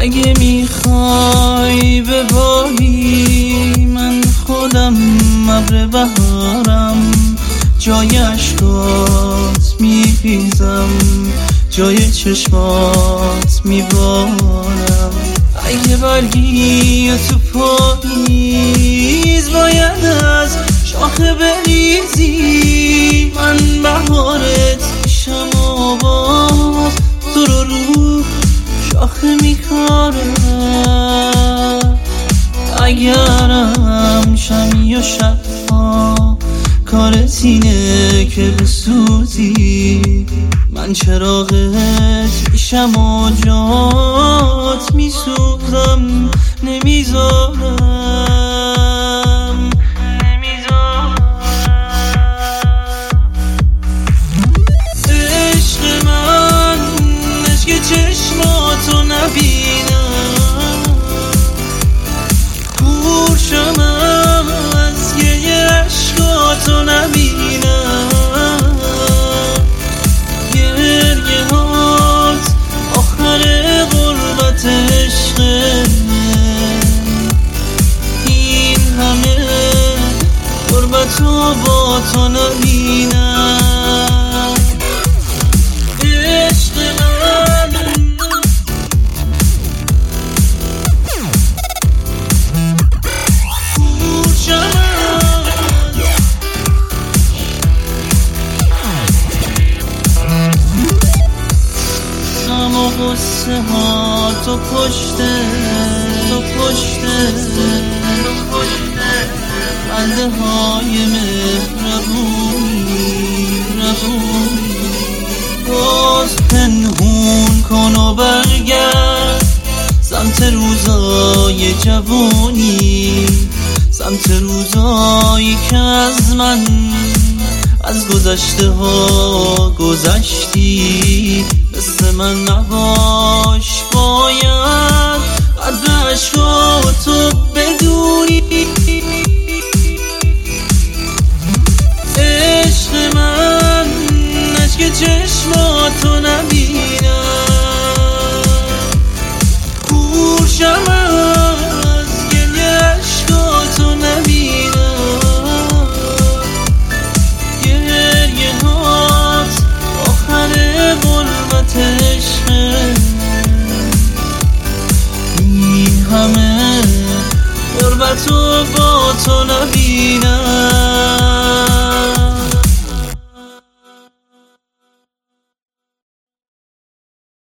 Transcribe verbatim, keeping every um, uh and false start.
اگه میخوای بباری من خودم ابر بهارم، جای عشقات میریزم، جای چشمات میبارم. اگه برگی تو پاییز باید از شاخه بریزی، من بهارت میشم و باز تو رو رو شاخه میکارم. اگرم شمی و شبها کارت اینه که بسوزی، من چراغت میشم و جات میسوزم، نمیذارم نمیذارم. عشق من عشق چشماتو نبینم، گوشم از گریه عشقاتو نبینم، گریه هات آخر غربت عشقه، این همه غربتو با تو نبینم. عشق من و غصه ها تو پشته تو پشته تو پشته بنده های مهربونی ربونی. باز پنهون کن و برگرد سمت روزای جوانی، سمت روزایی که از من از گذشته ها گذشتی. مثل من نباش، باید قدر عشقاتو بدونی. عشق من عشق چشماتو نبینم، گوشم از گریه عشقاتو نبینم، گریه هات آخر غربت عشقه، این همه غربتو با تو نبینم.